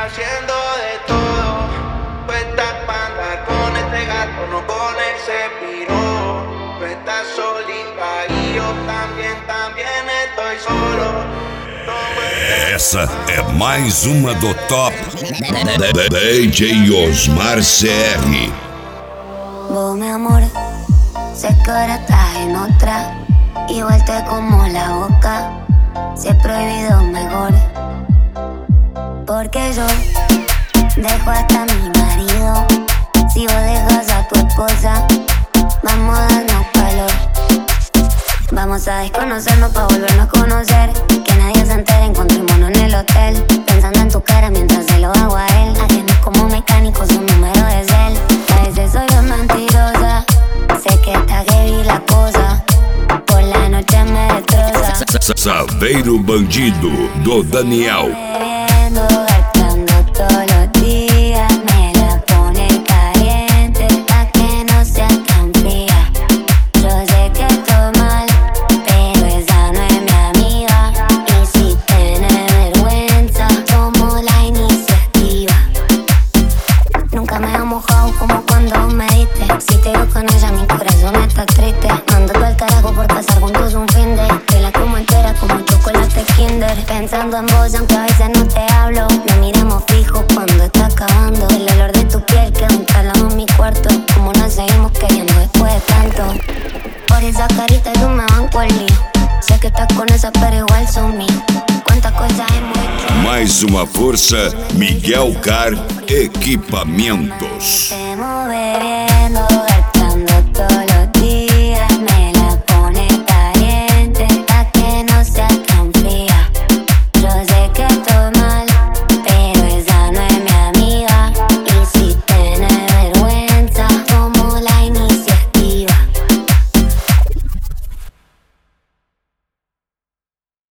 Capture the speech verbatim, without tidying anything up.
haciendo de todo. Tú estás para andar con este gato, no con ese piro. Tú estás solita y yo también, también estoy solo. Essa é mais uma do Top D J Osmar C R. Vos, mi amor, sé que ahora estás en otra. Igual te como la boca, si es prohibido mejor. Porque yo dejo hasta a mi marido. Si vos dejas a tu esposa, vamos a darnos calor. Vamos a desconocernos pa' volvernos a conocer. Que nadie se entere, encontrémonos en el hotel. Pensando en tu cara mientras se lo hago a él. Ajeno como mecánico, su número de cel. A veces soy yo mentirosa. Sé que está heavy la cosa. Por la noche me destroza. Saveiro Bandido, do Daniel. Bebiendo, gastando todos los días. Me la pone caliente pa' que no sea tan fría. Yo sé que estoy mal, pero esa no es mi amiga. Y si tiene vergüenza, tomo la iniciativa. Nunca me he mojado como cuando me diste. Si te veo con ella, mi corazón está triste. Mando todo el carajo por pasar juntos un fin de. Te la como entera como chocolate Kinder. Pensando en vos, aunque a veces no te hablo. Nos miramos fijos cuando está acabando. El olor de tu piel queda instalado en mi cuarto. Como nos seguimos queriendo después de tanto. Por esa carita yo me banco el lío. Sé que estás con esa, pero igual son míos. Cuántas cosas hemos hecho. Mais uma força, Miguel Car Equipamentos. Te moveré.